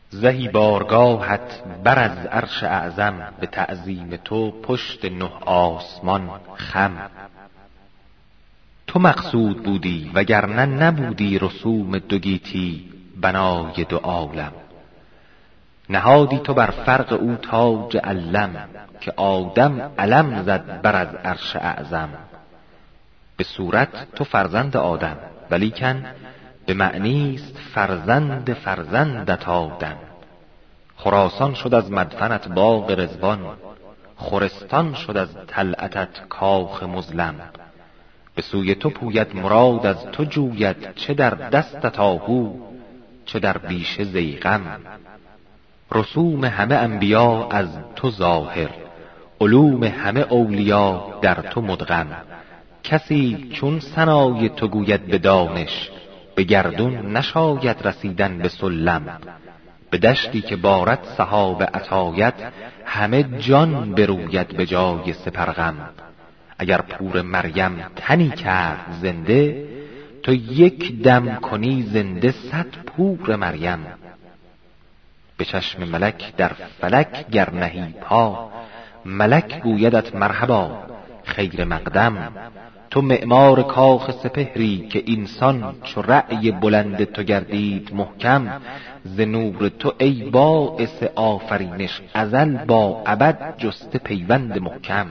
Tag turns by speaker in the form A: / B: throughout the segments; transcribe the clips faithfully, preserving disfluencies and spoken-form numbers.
A: زهی بارگاهت بر از عرش اعظم، به تعظیم تو پشت نه آسمان خم. تو مقصود بودی وگرنه نبودی رسوم دو گیتی بنای دو عالم. نهادی تو بر فرق او تاج علم، که آدم علم زد بر از عرش اعظم. به صورت تو فرزند آدم، ولیکن به معنیست فرزند فرزندت آدم. خراسان شد از مدفنت باغ رضوان، خرستان شد از طلعتت کاخ مظلم. به سوی تو پوید مراد از تو جوید، چه در دستت آهو چه در بیشه ضیغم. رسوم همه انبیا از تو ظاهر، علوم همه اولیا در تو مدغم. کسی چون ثنای تو گوید به دانش، به گردون نشاید رسیدن به سلم. به دشتی که بارد سحاب عطایت، همه جان بروید به جای سپرغم. اگر پور مریم تنی کرد زنده، تو یک دم کنی زنده صد پور مریم. به چشم ملک در فلک گر نهی پا، ملک گویدت مرحبا خیر مقدم. تو معمار کاخ سپهری که اینسان چو رأی بلند تو گردید محکم. ز نور تو ای باعث آفرینش، ازل با ابد جسته پیوند محکم.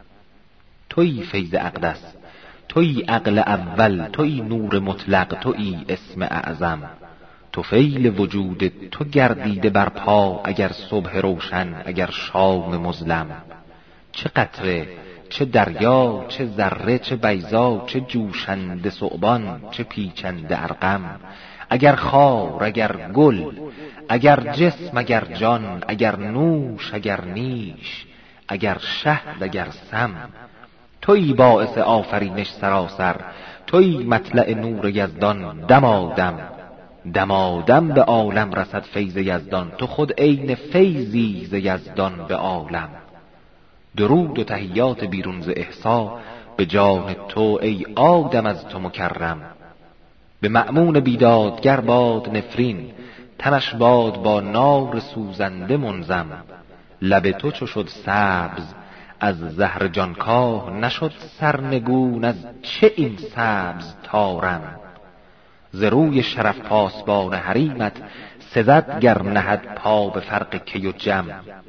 A: تویی فیض اقدس، تویی عقل اول، تویی نور مطلق، تویی اسم اعظم. تو فیل وجود تو گردیده بر پا، اگر صبح روشن اگر شام مظلم. چه قطره چه دریا چه ذره چه بیضا، چه جوشنده ثعبان چه پیچنده ارقم. اگر خار اگر گل اگر جسم اگر جان، اگر نوش اگر نیش اگر شهد اگر سم. تویی باعث آفرینش سراسر، تویی مطلع نور یزدان دمادم. دمادم به عالم رسد فیض یزدان، تو خود عین فیضی ز یزدان به عالم. درود و تحیات بیرون ز احصا، به جان تو ای آدم از تو مکرم. به مأمون بیدادگر باد نفرین، تنش باد با نار سوزنده منظم. لب تو چو شد سبز از زهر جانکاه، نشد سرنگون از چه این سبز طارم. ز روی شرف پاسبان حریمت، سزد گر نهد پا به فرق کی و جم.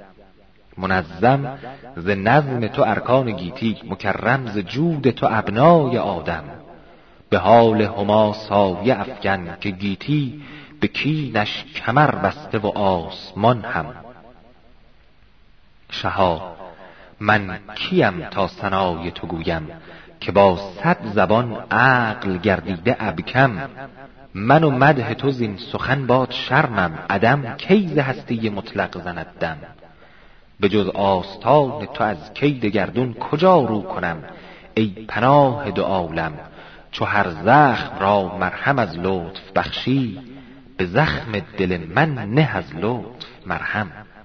A: منظم ز نظم تو ارکان گیتی، مکرم ز جود تو ابنای آدم. به حال هما سایه افکن که گیتی، به کینش کمر بسته و آسمان هم. شها من کیم تا ثنای تو گویم، که با صد زبان عقل گردیده ابکم. من و مدح تو زین سخن باد شرمم، عدم کی ز هستی مطلق زند دم. به جز آستان تو از کید گردون کجا رو کنم، ای پناه دو عالم. چو هر زخم را مرهم از لطف بخشی، به زخم دل من نه از لطف مرهم.